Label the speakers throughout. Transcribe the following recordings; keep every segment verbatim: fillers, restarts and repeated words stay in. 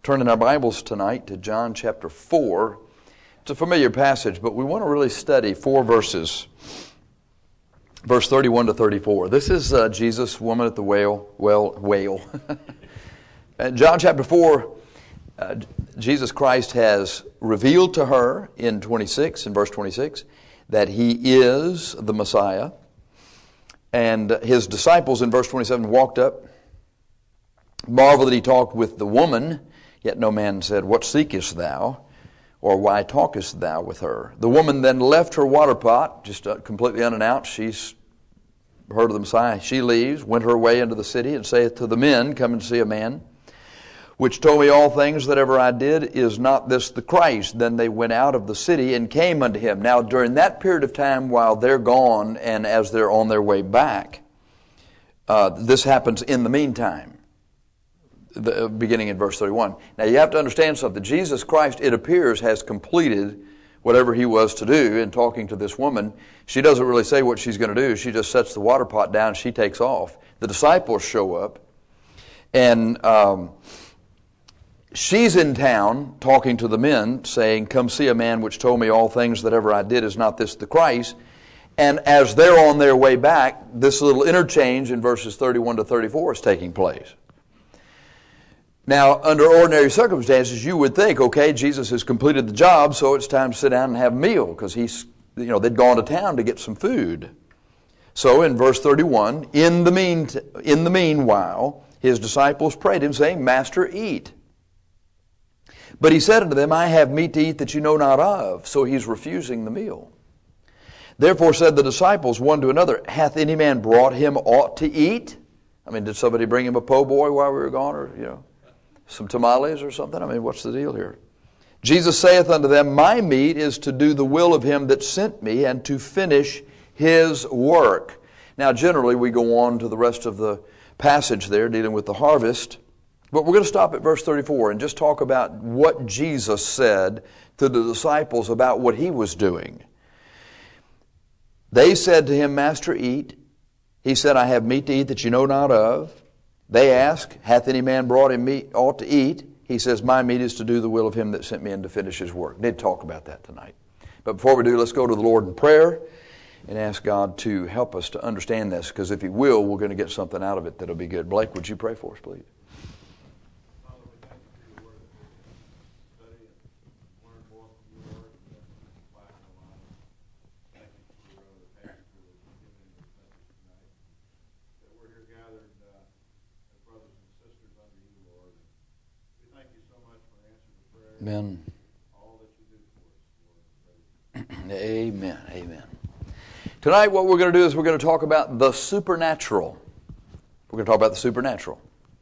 Speaker 1: turning our Bibles tonight to John chapter four. It's a familiar passage, but we want to really study four verses. Verse thirty-one to thirty-four. This is uh, Jesus, woman at the well, well, whale. John chapter four, uh, Jesus Christ has revealed to her in twenty-six, in verse twenty-six, that He is the Messiah. And His disciples in verse twenty-seven walked up, marveled that He talked with the woman, yet no man said, "What seekest thou?" or "Why talkest thou with her?" The woman then left her water pot, just completely unannounced. She's heard of the Messiah. She leaves, went her way into the city, and saith to the men, "Come and see a man, which told me all things that ever I did. Is not this the Christ?" Then they went out of the city and came unto Him. Now during that period of time while they're gone and as they're on their way back, uh, this happens in the meantime. The, beginning in verse thirty-one. Now you have to understand something. Jesus Christ, it appears, has completed whatever He was to do in talking to this woman. She doesn't really say what she's going to do. She just sets the water pot down and she takes off. The disciples show up, and um, she's in town talking to the men, saying, "Come see a man which told me all things that ever I did. Is not this the Christ?" And as they're on their way back, this little interchange in verses thirty-one to thirty-four is taking place. Now, under ordinary circumstances, you would think, okay, Jesus has completed the job, so it's time to sit down and have a meal, because he's, you know, they'd gone to town to get some food. So in verse thirty-one, in the mean, in the meanwhile, His disciples prayed Him, saying, "Master, eat." But He said unto them, "I have meat to eat that you know not of." So He's refusing the meal. Therefore said the disciples one to another, "Hath any man brought Him aught to eat?" I mean, did somebody bring Him a po' boy while we were gone, or, you know, some tamales or something? I mean, what's the deal here? Jesus saith unto them, "My meat is to do the will of Him that sent me, and to finish His work." Now, generally, we go on to the rest of the passage there, dealing with the harvest. But we're going to stop at verse thirty-four and just talk about what Jesus said to the disciples about what He was doing. They said to Him, "Master, eat." He said, "I have meat to eat that you know not of." They ask, "Hath any man brought him meat ought to eat?" He says, "My meat is to do the will of Him that sent me and to finish His work." We did talk about that tonight. But before we do, let's go to the Lord in prayer and ask God to help us to understand this, because if He will, we're going to get something out of it that'll be good. Blake, would you pray for us, please?
Speaker 2: Father, we thank you for your word that we study and learn more from your word and that we apply in our lives. Thank you for uh, the pastor that you've given in this message tonight, that we're here gathered uh, brothers and sisters under you, Lord. We thank you so much for answering the prayer.
Speaker 1: Amen.
Speaker 2: All that you do for us, Lord.
Speaker 1: Amen. Amen. Tonight what we're going to do is we're going to talk about the supernatural. We're going to talk about the supernatural.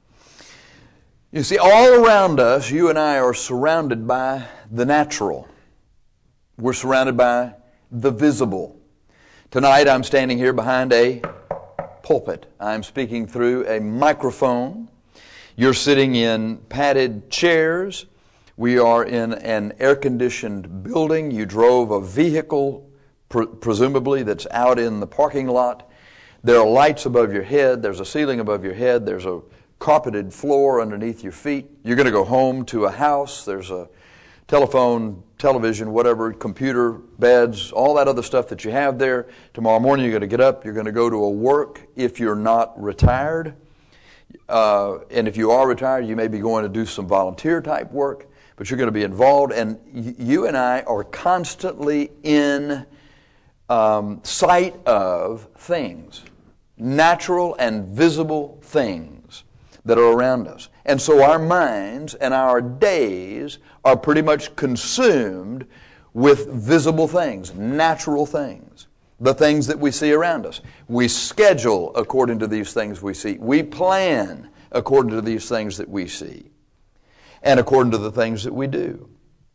Speaker 1: You see, all around us, you and I are surrounded by the natural. We're surrounded by the visible. Tonight I'm standing here behind a pulpit. I'm speaking through a microphone. You're sitting in padded chairs. We are in an air-conditioned building. You drove a vehicle, pre- presumably, that's out in the parking lot. There are lights above your head. There's a ceiling above your head. There's a carpeted floor underneath your feet. You're going to go home to a house. There's a telephone, television, whatever, computer, beds, all that other stuff that you have there. Tomorrow morning you're going to get up, you're going to go to a work if you're not retired. Uh, and if you are retired, you may be going to do some volunteer type work, but you're going to be involved. And y- you and I are constantly in um, sight of things, natural and visible things that are around us. And so our minds and our days are pretty much consumed with visible things, natural things, the things that we see around us. We schedule according to these things we see. We plan according to these things that we see and according to the things that we do.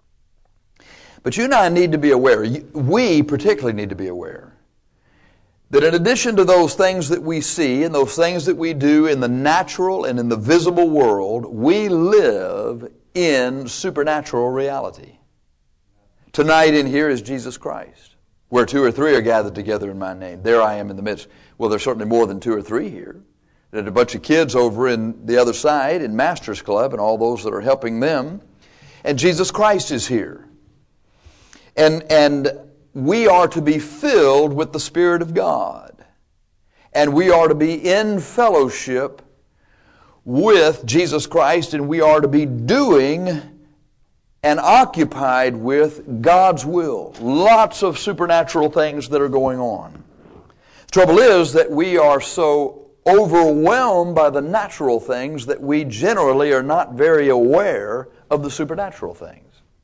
Speaker 1: But you and I need to be aware, we particularly need to be aware, that in addition to those things that we see and those things that we do in the natural and in the visible world, we live in supernatural reality. Tonight in here is Jesus Christ. Where two or three are gathered together in my name, there I am in the midst. Well, there's certainly more than two or three here. There's a bunch of kids over in the other side in Master's Club and all those that are helping them. And Jesus Christ is here. And, and we are to be filled with the Spirit of God. And we are to be in fellowship with Jesus Christ, and we are to be doing and occupied with God's will. Lots of supernatural things that are going on. The trouble is that we are so overwhelmed by the natural things that we generally are not very aware of the supernatural things.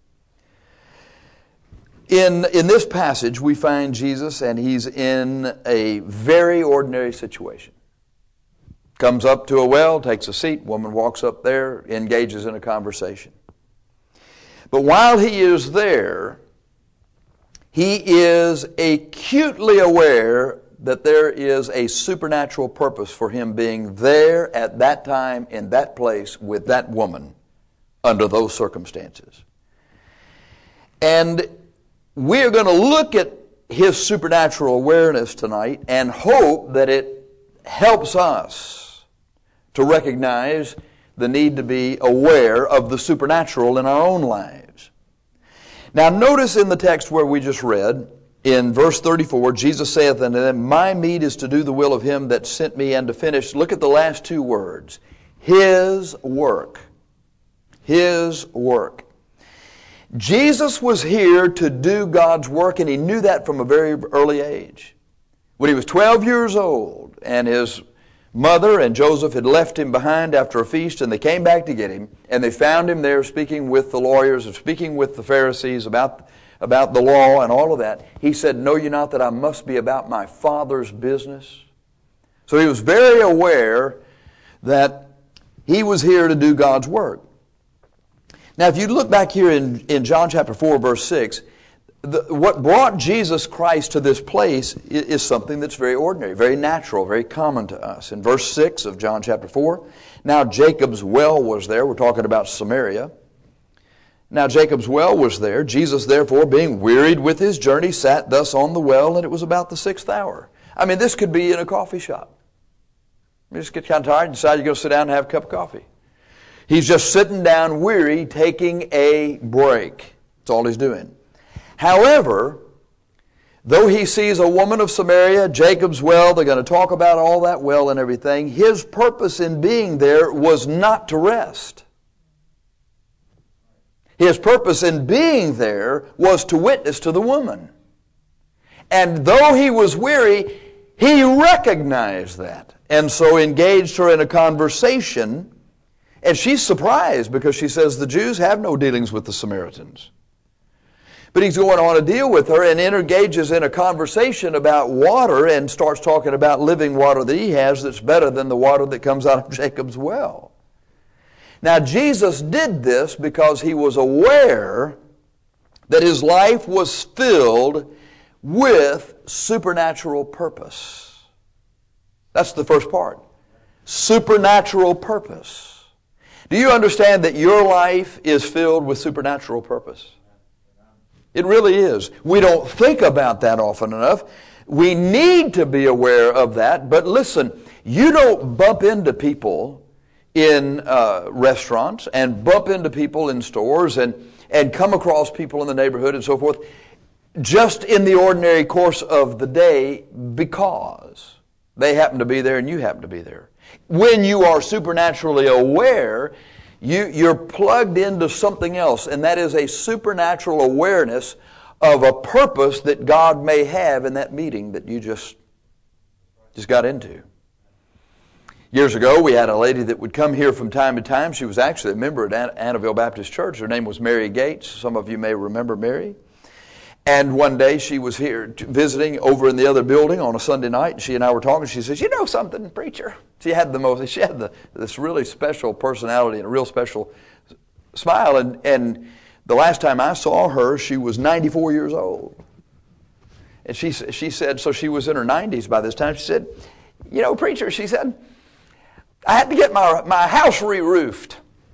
Speaker 1: In, in this passage, we find Jesus, and He's in a very ordinary situation. Comes up to a well, takes a seat, woman walks up there, engages in a conversation. But while He is there, He is acutely aware that there is a supernatural purpose for Him being there at that time, in that place, with that woman, under those circumstances. And we are going to look at His supernatural awareness tonight and hope that it helps us to recognize the need to be aware of the supernatural in our own lives. Now notice in the text where we just read, in verse thirty-four, Jesus saith unto them, My meat is to do the will of Him that sent me and to finish. Look at the last two words. His work. His work. Jesus was here to do God's work, and He knew that from a very early age. When He was twelve years old, and His mother and Joseph had left Him behind after a feast, and they came back to get Him, and they found Him there speaking with the lawyers and speaking with the Pharisees about, about the law and all of that. He said, Know you not that I must be about my Father's business? So He was very aware that He was here to do God's work. Now, if you look back here in, in John chapter four, verse six, the, what brought Jesus Christ to this place is, is something that's very ordinary, very natural, very common to us. In verse six of John chapter four, now Jacob's well was there. We're talking about Samaria. Now Jacob's well was there. Jesus, therefore, being wearied with His journey, sat thus on the well, and it was about the sixth hour. I mean, this could be in a coffee shop. You just get kind of tired and decide you're going to sit down and have a cup of coffee. He's just sitting down weary, taking a break. That's all He's doing. However, though He sees a woman of Samaria, Jacob's well, they're going to talk about all that well and everything, His purpose in being there was not to rest. His purpose in being there was to witness to the woman. And though He was weary, He recognized that, and so engaged her in a conversation. And she's surprised because she says the Jews have no dealings with the Samaritans. But He's going on to deal with her and engages in a conversation about water and starts talking about living water that He has that's better than the water that comes out of Jacob's well. Now Jesus did this because He was aware that His life was filled with supernatural purpose. That's the first part. Supernatural purpose. Do you understand that your life is filled with supernatural purpose? It really is. We don't think about that often enough. We need to be aware of that. But listen, you don't bump into people in uh, restaurants and bump into people in stores and, and come across people in the neighborhood and so forth just in the ordinary course of the day because they happen to be there and you happen to be there. When you are supernaturally aware, you, you're plugged into something else, and that is a supernatural awareness of a purpose that God may have in that meeting that you just, just got into. Years ago, we had a lady that would come here from time to time. She was actually a member at Annaville Baptist Church. Her name was Mary Gates. Some of you may remember Mary. And one day she was here visiting over in the other building on a Sunday night, and she and I were talking. She says, "You know something, preacher?" She had the most. She had the, this really special personality and a real special smile. And and the last time I saw her, she was ninety-four years old. And she she said, so she was in her nineties by this time. She said, "You know, preacher," she said, "I had to get my my house re-roofed."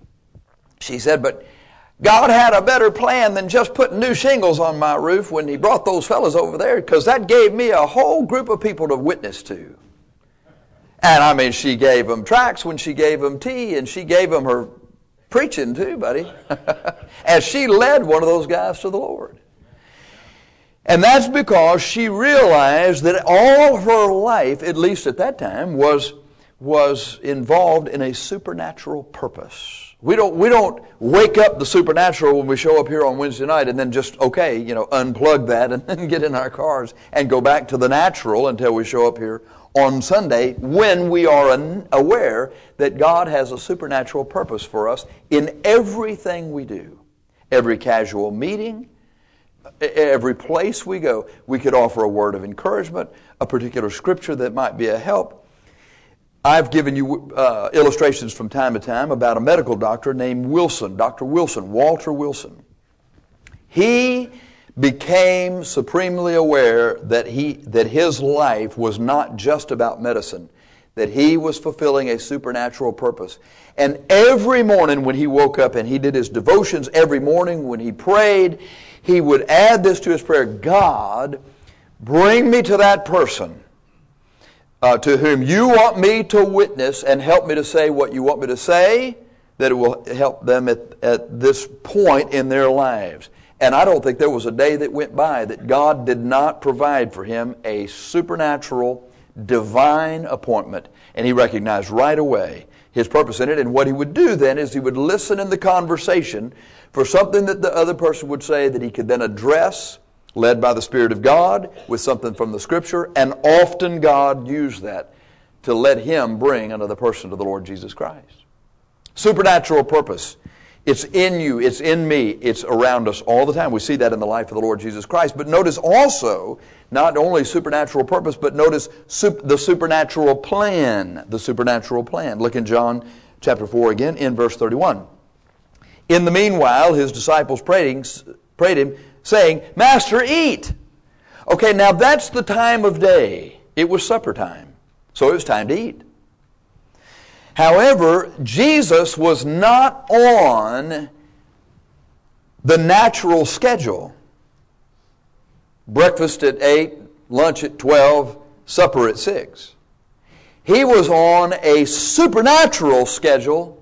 Speaker 1: She said, "But God had a better plan than just putting new shingles on my roof when He brought those fellas over there, because that gave me a whole group of people to witness to. And I mean, she gave them tracts when she gave them tea, and she gave them her preaching too, buddy. And she led one of those guys to the Lord. And that's because she realized that all her life, at least at that time, was, was involved in a supernatural purpose. We don't, we don't wake up the supernatural when we show up here on Wednesday night and then just, okay, you know, unplug that and then get in our cars and go back to the natural until we show up here on Sunday, when we are aware that God has a supernatural purpose for us in everything we do. Every casual meeting, every place we go, we could offer a word of encouragement, a particular scripture that might be a help. I've given you uh, illustrations from time to time about a medical doctor named Wilson, Doctor Wilson, Walter Wilson. He became supremely aware that he that his life was not just about medicine, that he was fulfilling a supernatural purpose. And every morning when he woke up and he did his devotions, every morning when he prayed, he would add this to his prayer: God, bring me to that person uh, to whom you want me to witness, and help me to say what you want me to say, that it will help them at, at this point in their lives. And I don't think there was a day that went by that God did not provide for him a supernatural, divine appointment. And he recognized right away his purpose in it. And what he would do then is he would listen in the conversation for something that the other person would say that he could then address, led by the Spirit of God, with something from the Scripture. And often God used that to let him bring another person to the Lord Jesus Christ. Supernatural purpose. It's in you, it's in me, it's around us all the time. We see that in the life of the Lord Jesus Christ. But notice also, not only supernatural purpose, but notice sup- the supernatural plan. The supernatural plan. Look in John chapter four again, in verse thirty-one. In the meanwhile, his disciples prayed, prayed him, saying, Master, eat. Okay, now that's the time of day. It was supper time. So it was time to eat. However, Jesus was not on the natural schedule. Breakfast at eight, lunch at twelve, supper at six. He was on a supernatural schedule,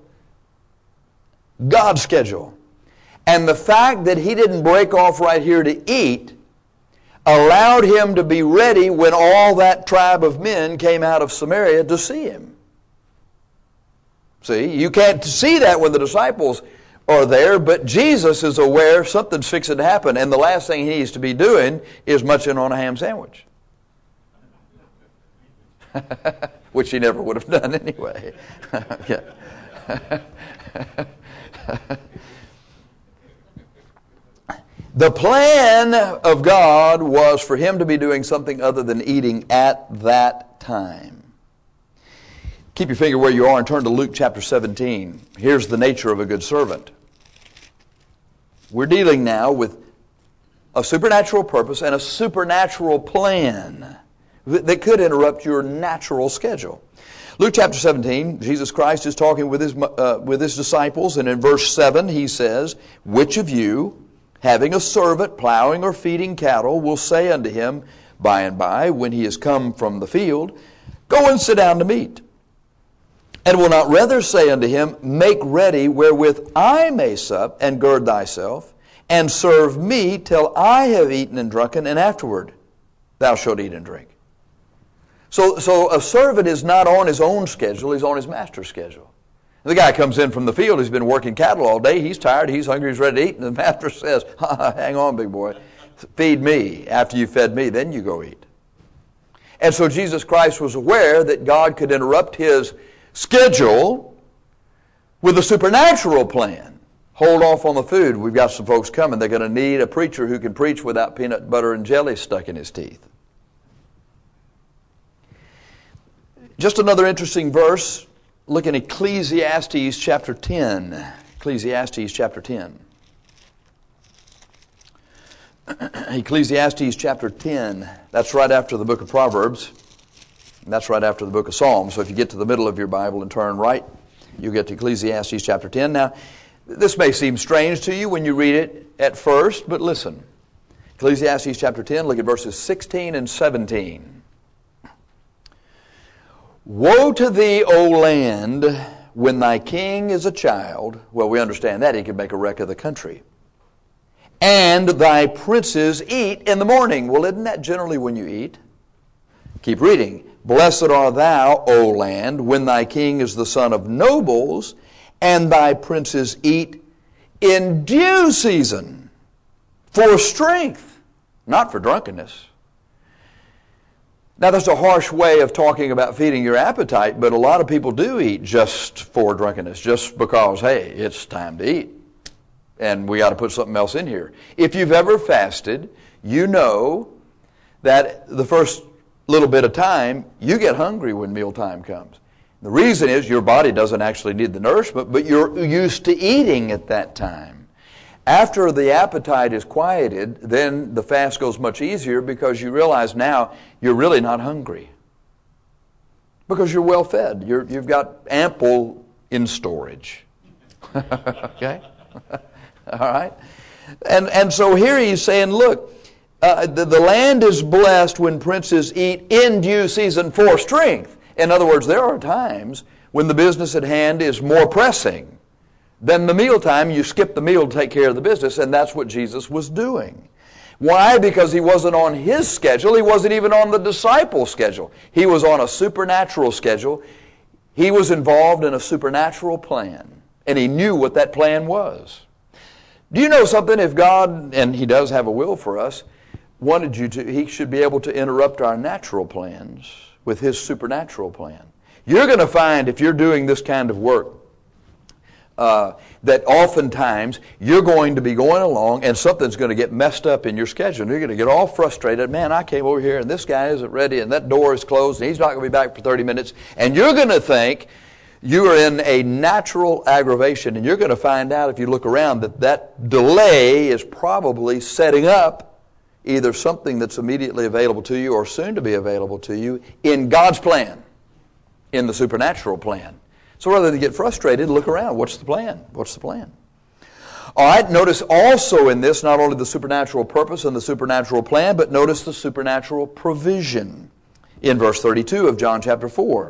Speaker 1: God's schedule. And the fact that he didn't break off right here to eat allowed him to be ready when all that tribe of men came out of Samaria to see him. See, you can't see that when the disciples are there, but Jesus is aware something's fixing to happen, and the last thing he needs to be doing is munching on a ham sandwich. Which he never would have done anyway. The plan of God was for him to be doing something other than eating at that time. Keep your finger where you are and turn to Luke chapter seventeen. Here's the nature of a good servant. We're dealing now with a supernatural purpose and a supernatural plan that could interrupt your natural schedule. Luke chapter seventeen, Jesus Christ is talking with his, uh, with his disciples, and in verse seven he says, Which of you, having a servant plowing or feeding cattle, will say unto him by and by, when he is come from the field, Go and sit down to meat? And will not rather say unto him, Make ready wherewith I may sup, and gird thyself, and serve me till I have eaten and drunken, and afterward thou shalt eat and drink. So, so a servant is not on his own schedule, he's on his master's schedule. The guy comes in from the field, he's been working cattle all day, he's tired, he's hungry, he's ready to eat, and the master says, Hang on, big boy, feed me. After you fed me, then you go eat. And so Jesus Christ was aware that God could interrupt his schedule with a supernatural plan. Hold off on the food. We've got some folks coming. They're going to need a preacher who can preach without peanut butter and jelly stuck in his teeth. Just another interesting verse. Look in Ecclesiastes chapter ten. Ecclesiastes chapter ten. Ecclesiastes chapter ten. That's right after the book of Proverbs. And that's right after the book of Psalms. So if you get to the middle of your Bible and turn right, you'll get to Ecclesiastes chapter ten. Now, this may seem strange to you when you read it at first, but listen. Ecclesiastes chapter ten, look at verses sixteen and seventeen. Woe to thee, O land, when thy king is a child. Well, we understand that. He could make a wreck of the country. And thy princes eat in the morning. Well, isn't that generally when you eat? Keep reading. Blessed art thou, O land, when thy king is the son of nobles, and thy princes eat in due season for strength, not for drunkenness. Now, that's a harsh way of talking about feeding your appetite, but a lot of people do eat just for drunkenness, just because, hey, it's time to eat, and we got to put something else in here. If you've ever fasted, you know that the first little bit of time, you get hungry when mealtime comes. The reason is your body doesn't actually need the nourishment, but you're used to eating at that time. After the appetite is quieted, then the fast goes much easier because you realize now you're really not hungry. Because you're well fed. You're, you've got ample in storage. Okay? All right? And, and so here he's saying, look, uh, the, the land is blessed when princes eat in due season for strength. In other words, there are times when the business at hand is more pressing. Then the mealtime, you skip the meal to take care of the business, and that's what Jesus was doing. Why? Because he wasn't on his schedule. He wasn't even on the disciples' schedule. He was on a supernatural schedule. He was involved in a supernatural plan, and he knew what that plan was. Do you know something? If God, and he does have a will for us, wanted you to, he should be able to interrupt our natural plans with his supernatural plan. You're going to find, if you're doing this kind of work, Uh, that oftentimes you're going to be going along and something's going to get messed up in your schedule. And you're going to get all frustrated. Man, I came over here and this guy isn't ready and that door is closed and he's not going to be back for thirty minutes. And you're going to think you are in a natural aggravation, and you're going to find out if you look around that that delay is probably setting up either something that's immediately available to you or soon to be available to you in God's plan, in the supernatural plan. So rather than get frustrated, look around. What's the plan? What's the plan? All right, notice also in this not only the supernatural purpose and the supernatural plan, but notice the supernatural provision in verse thirty-two of John chapter four.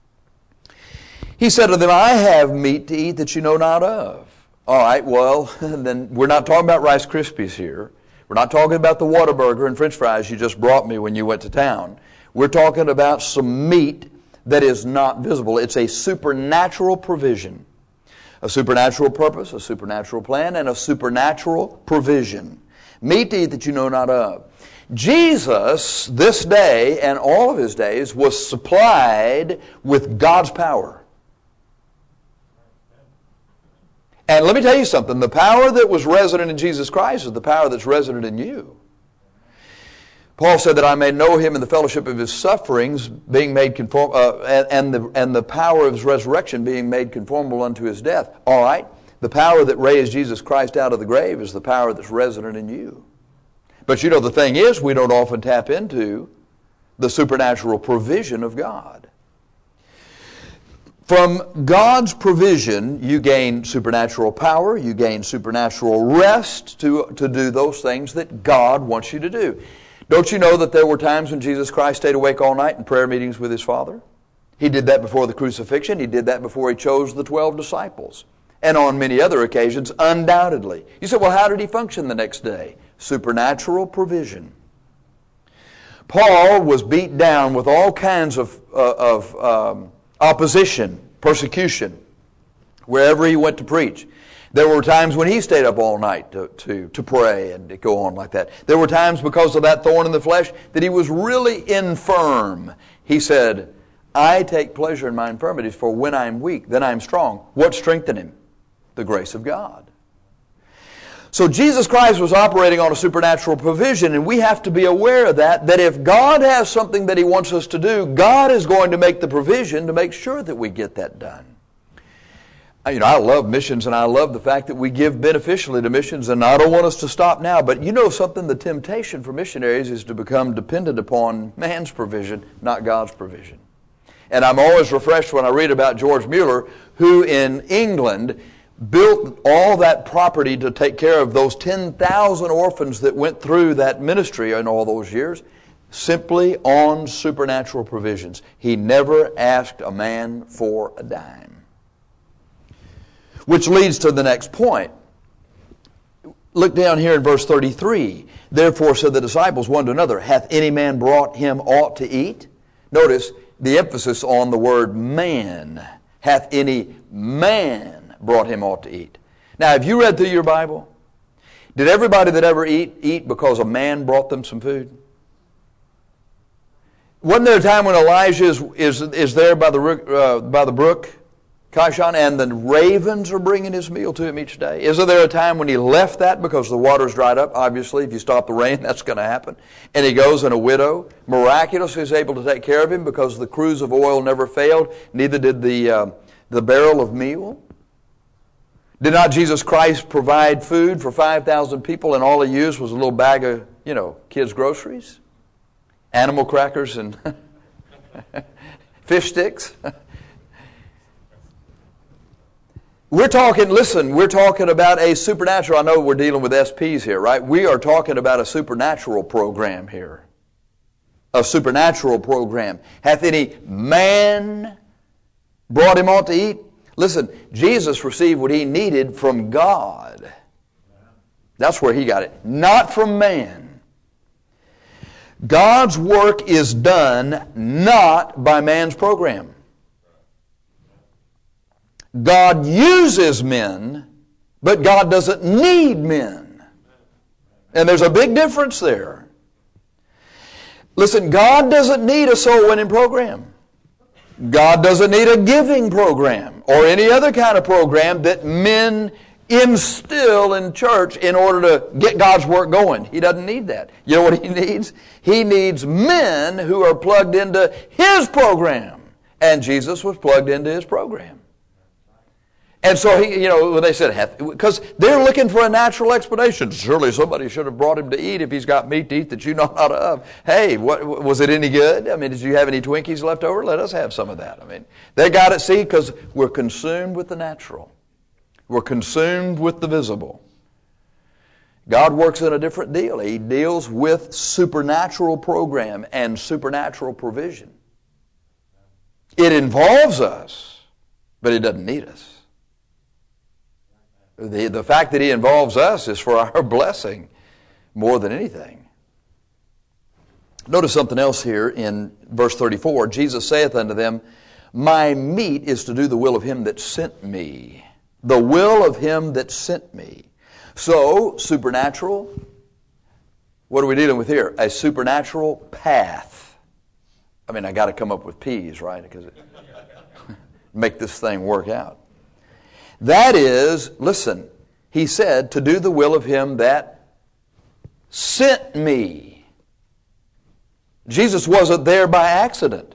Speaker 1: He said to them, I have meat to eat that you know not of. All right, well, then we're not talking about Rice Krispies here. We're not talking about the Whataburger and French fries you just brought me when you went to town. We're talking about some meat that is not visible. It's a supernatural provision. A supernatural purpose, a supernatural plan, and a supernatural provision. Meat to eat that you know not of. Jesus, this day and all of his days, was supplied with God's power. And let me tell you something. The power that was resident in Jesus Christ is the power that's resident in you. Paul said that I may know him in the fellowship of his sufferings, being made conform, uh, and, and the and the power of his resurrection, being made conformable unto his death. All right, the power that raised Jesus Christ out of the grave is the power that's resident in you. But you know, the thing is, we don't often tap into the supernatural provision of God. From God's provision, you gain supernatural power, you gain supernatural rest to, to do those things that God wants you to do. Don't you know that there were times when Jesus Christ stayed awake all night in prayer meetings with his Father? He did that before the crucifixion. He did that before he chose the twelve disciples. And on many other occasions, undoubtedly. You say, well, how did he function the next day? Supernatural provision. Paul was beat down with all kinds of, uh, of um, opposition, persecution, wherever he went to preach. There were times when he stayed up all night to, to, to pray and to go on like that. There were times because of that thorn in the flesh that he was really infirm. He said, I take pleasure in my infirmities, for when I'm weak, then I'm strong. What strengthened him? The grace of God. So Jesus Christ was operating on a supernatural provision, and we have to be aware of that, that if God has something that he wants us to do, God is going to make the provision to make sure that we get that done. You know, I love missions, and I love the fact that we give beneficially to missions, and I don't want us to stop now. But you know something? The temptation for missionaries is to become dependent upon man's provision, not God's provision. And I'm always refreshed when I read about George Mueller, who in England built all that property to take care of those ten thousand orphans that went through that ministry in all those years. simply on supernatural provisions. He never asked a man for a dime. Which leads to the next point. Look down here in verse thirty-three. Therefore said the disciples one to another, hath any man brought him aught to eat? Notice the emphasis on the word man. Hath any man brought him aught to eat? Now, have you read through your Bible? Did everybody that ever eat, eat because a man brought them some food? Wasn't there a time when Elijah is, is, is there by the, uh, by the brook, Kishon, and the ravens are bringing his meal to him each day? Isn't there a time when he left that because the water's dried up? Obviously, if you stop the rain, that's going to happen. And he goes, and a widow miraculously is able to take care of him because the cruse of oil never failed, neither did the, uh, the barrel of meal. Did not Jesus Christ provide food for five thousand people, and all he used was a little bag of, you know, kids' groceries? Animal crackers and fish sticks? We're talking, listen, we're talking about a supernatural. I know we're dealing with S Ps here, right? We are talking about a supernatural program here. A supernatural program. Hath any man brought him aught to eat? Listen, Jesus received what he needed from God. That's where he got it. Not from man. God's work is done not by man's program. God uses men, but God doesn't need men. And there's a big difference there. Listen, God doesn't need a soul winning program. God doesn't need a giving program or any other kind of program that men instill in church in order to get God's work going. He doesn't need that. You know what he needs? He needs men who are plugged into his program. And Jesus was plugged into his program. And so, he, you know, when they said, because they're looking for a natural explanation. Surely somebody should have brought him to eat if he's got meat to eat that you know not of. Hey, what, was it any good? I mean, did you have any Twinkies left over? Let us have some of that. I mean, they got it, see, because we're consumed with the natural. We're consumed with the visible. God works in a different deal. He deals with supernatural program and supernatural provision. It involves us, but it doesn't need us. The, the fact that he involves us is for our blessing more than anything. Notice something else here in verse thirty-four. Jesus saith unto them, my meat is to do the will of him that sent me. The will of him that sent me. So, supernatural, what are we dealing with here? A supernatural path. I mean, I got to come up with P's, right? Because it make this thing work out. That is, listen, he said, to do the will of him that sent me. Jesus wasn't there by accident.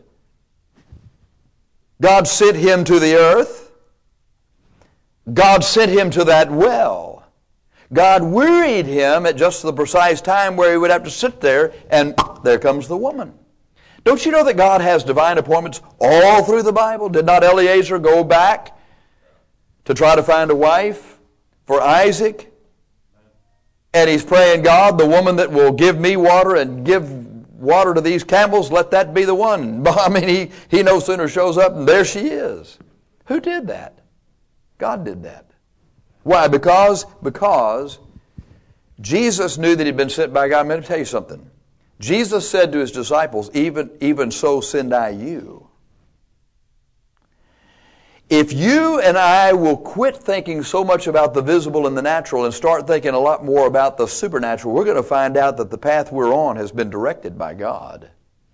Speaker 1: God sent him to the earth. God sent him to that well. God wearied him at just the precise time where he would have to sit there, and there comes the woman. Don't you know that God has divine appointments all through the Bible? Did not Eliezer go back to try to find a wife for Isaac? And he's praying, God, the woman that will give me water and give water to these camels, let that be the one. I mean, he, he no sooner shows up and there she is. Who did that? God did that. Why? Because, because Jesus knew that he'd been sent by God. I'm going to tell you something. Jesus said to his disciples, even, even so send I you. If you and I will quit thinking so much about the visible and the natural and start thinking a lot more about the supernatural, we're going to find out that the path we're on has been directed by God.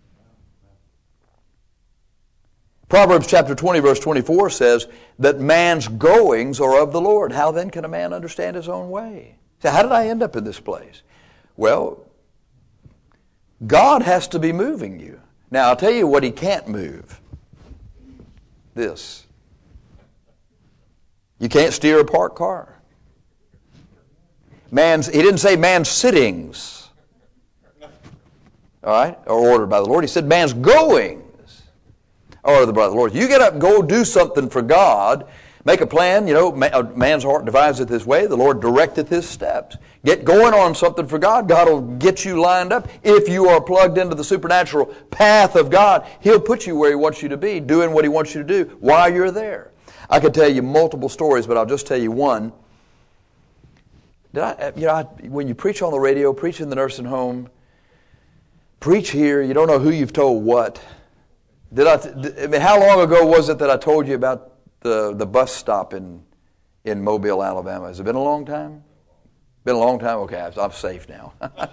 Speaker 1: Proverbs chapter twenty, verse twenty-four says that man's goings are of the Lord. How then can a man understand his own way? So how did I end up in this place? Well, God has to be moving you. Now, I'll tell you what he can't move. This. You can't steer a parked car. Man's, he didn't say man's sittings, all right, are ordered by the Lord. He said man's goings are ordered by the Lord. You get up and go do something for God, Make a plan. You know, a man's heart deviseth his way. The Lord directeth his steps. Get going on something for God. God will get you lined up. If you are plugged into the supernatural path of God, He'll put you where He wants you to be, doing what He wants you to do while you're there. I could tell you multiple stories, but I'll just tell you one. Did I, you know, I, when you preach on the radio, preach in the nursing home, preach here, you don't know who you've told what. Did I, I mean, how long ago was it that I told you about the, the bus stop in, in Mobile, Alabama? Has it been a long time? Been a long time? Okay, I'm safe now.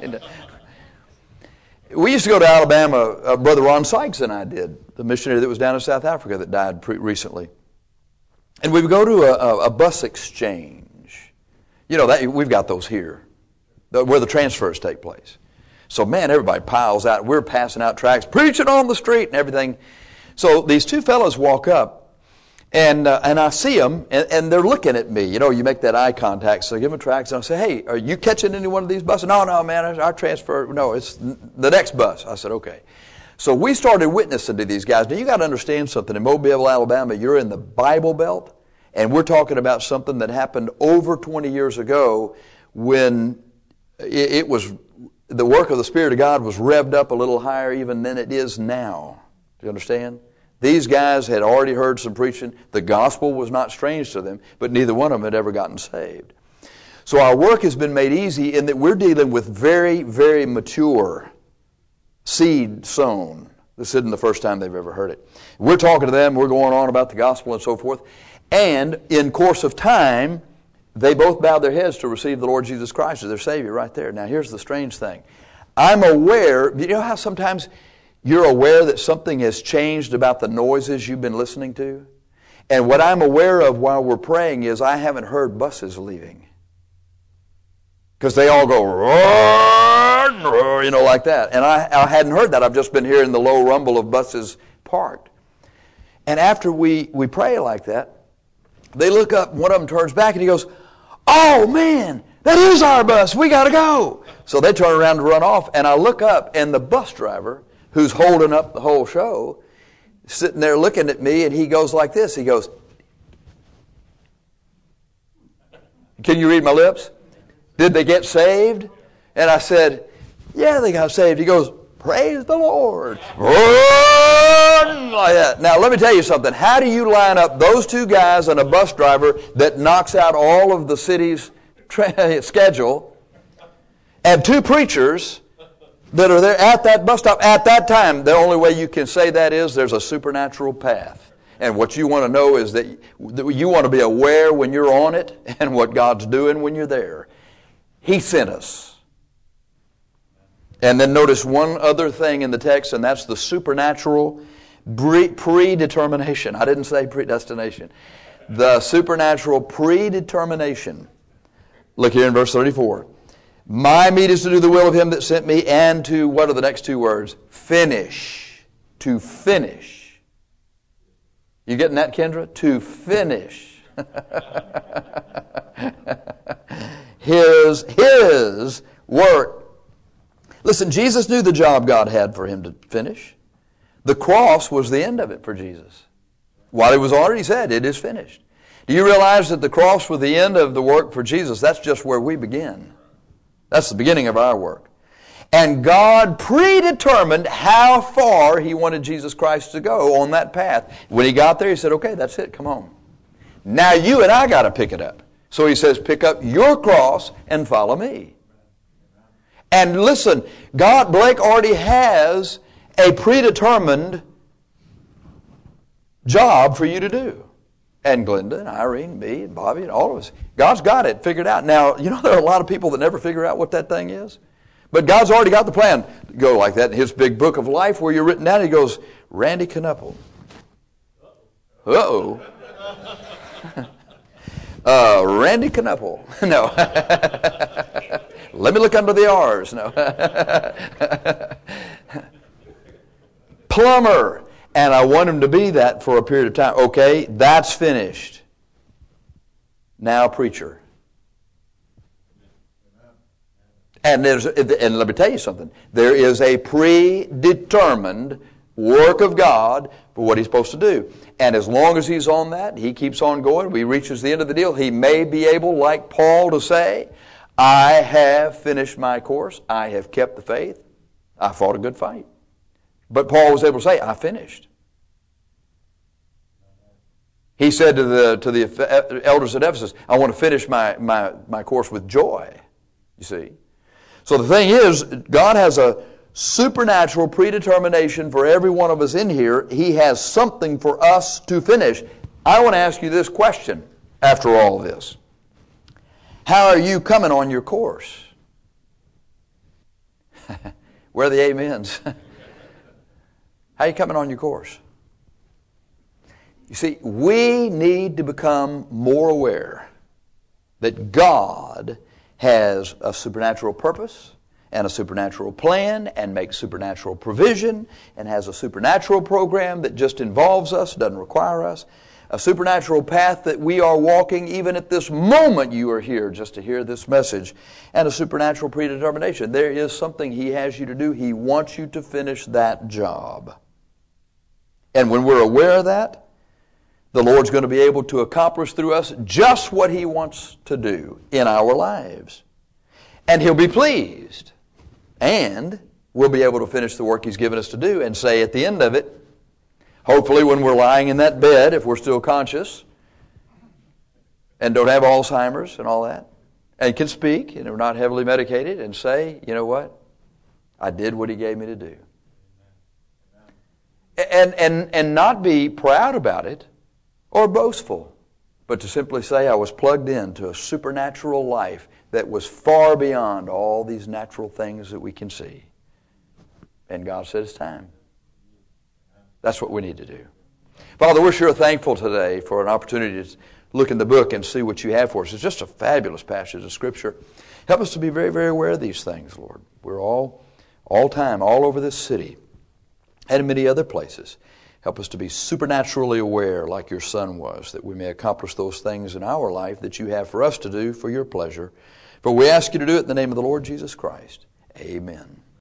Speaker 1: We used to go to Alabama, uh, Brother Ron Sykes and I did, the missionary that was down in South Africa that died pre- recently. And we would go to a, a, a bus exchange. You know, that we've got those here, the, where the transfers take place. So, man, everybody piles out. We're passing out tracts, preaching on the street and everything. So these two fellows walk up, and uh, and I see them, and, and they're looking at me. You know, you make that eye contact. So I give them tracts, and I say, hey, are you catching any one of these buses? No, no, man, our transfer, no, it's the next bus. I said, okay. So we started witnessing to these guys. Now, you got to understand something. In Mobile, Alabama, you're in the Bible Belt, and we're talking about something that happened over twenty years ago when it, it was, the work of the Spirit of God was revved up a little higher even than it is now. Do you understand? These guys had already heard some preaching. The gospel was not strange to them, but neither one of them had ever gotten saved. So our work has been made easy in that we're dealing with very, very mature seed sown. This isn't the first time they've ever heard it. We're talking to them. We're going on about the gospel and so forth. And in course of time, they both bowed their heads to receive the Lord Jesus Christ as their Savior right there. Now, here's the strange thing. I'm aware, you know how sometimes you're aware that something has changed about the noises you've been listening to? And what I'm aware of while we're praying is I haven't heard buses leaving. Because they all go, roar, roar, you know, like that. And I, I hadn't heard that. I've just been hearing the low rumble of buses parked. And after we, we pray like that, they look up, one of them turns back and he goes, oh man, that is our bus, we got to go. So they turn around to run off, and I look up, and the bus driver, who's holding up the whole show, sitting there looking at me, and he goes like this. He goes, can you read my lips? Did they get saved? And I said, yeah, they got saved. He goes, praise the Lord. Like that. Now, let me tell you something. How do you line up those two guys and a bus driver that knocks out all of the city's tra- schedule and two preachers that are there at that bus stop at that time? The only way you can say that is there's a supernatural path. And what you want to know is that you want to be aware when you're on it and what God's doing when you're there. He sent us. And then notice one other thing in the text, and that's the supernatural predetermination. I didn't say predestination. The supernatural predetermination. Look here in verse thirty-four. My meat is to do the will of Him that sent me, and to, what are the next two words? Finish. To finish. You getting that, Kendra? To finish. his, his work. Listen, Jesus knew the job God had for Him to finish. The cross was the end of it for Jesus. While He was already said, it is finished. Do you realize that the cross was the end of the work for Jesus? That's just where we begin. That's the beginning of our work. And God predetermined how far He wanted Jesus Christ to go on that path. When He got there, He said, okay, that's it, come on. Now you and I got to pick it up. So He says, pick up your cross and follow me. And listen, God, Blake already has a predetermined job for you to do. And Glenda and Irene, me and Bobby and all of us. God's got it figured out. Now, you know there are a lot of people that never figure out what that thing is. But God's already got the plan. Go like that in His big book of life where you're written down. He goes, Randy Knuppel. Uh-oh. uh, Randy Knuppel. No. Let me look under the R's. No. Plumber. And I want him to be that for a period of time. Okay, that's finished. Now preacher. And there's, and let me tell you something. There is a predetermined work of God for what he's supposed to do. And as long as he's on that, he keeps on going, he reaches the end of the deal, he may be able, like Paul, to say, I have finished my course, I have kept the faith, I fought a good fight. But Paul was able to say, I finished. He said to the to the elders at Ephesus, I want to finish my, my, my course with joy, you see. So the thing is, God has a supernatural predetermination for every one of us in here. He has something for us to finish. I want to ask you this question after all this. How are you coming on your course? Where are the amens? How are you coming on your course? You see, we need to become more aware that God has a supernatural purpose and a supernatural plan and makes supernatural provision and has a supernatural program that just involves us, doesn't require us, a supernatural path that we are walking even at this moment you are here just to hear this message, and a supernatural predetermination. There is something He has you to do. He wants you to finish that job. And when we're aware of that, the Lord's going to be able to accomplish through us just what He wants to do in our lives. And He'll be pleased. And we'll be able to finish the work He's given us to do and say at the end of it, hopefully when we're lying in that bed, if we're still conscious and don't have Alzheimer's and all that, and can speak and are not heavily medicated, and say, you know what? I did what He gave me to do. And, and, and not be proud about it or boastful, but to simply say I was plugged into a supernatural life that was far beyond all these natural things that we can see. And God said it's time. That's what we need to do. Father, we're sure thankful today for an opportunity to look in the book and see what You have for us. It's just a fabulous passage of Scripture. Help us to be very, very aware of these things, Lord. We're all, all time, all over this city and in many other places. Help us to be supernaturally aware like Your Son was, that we may accomplish those things in our life that You have for us to do for Your pleasure. For we ask You to do it in the name of the Lord Jesus Christ. Amen.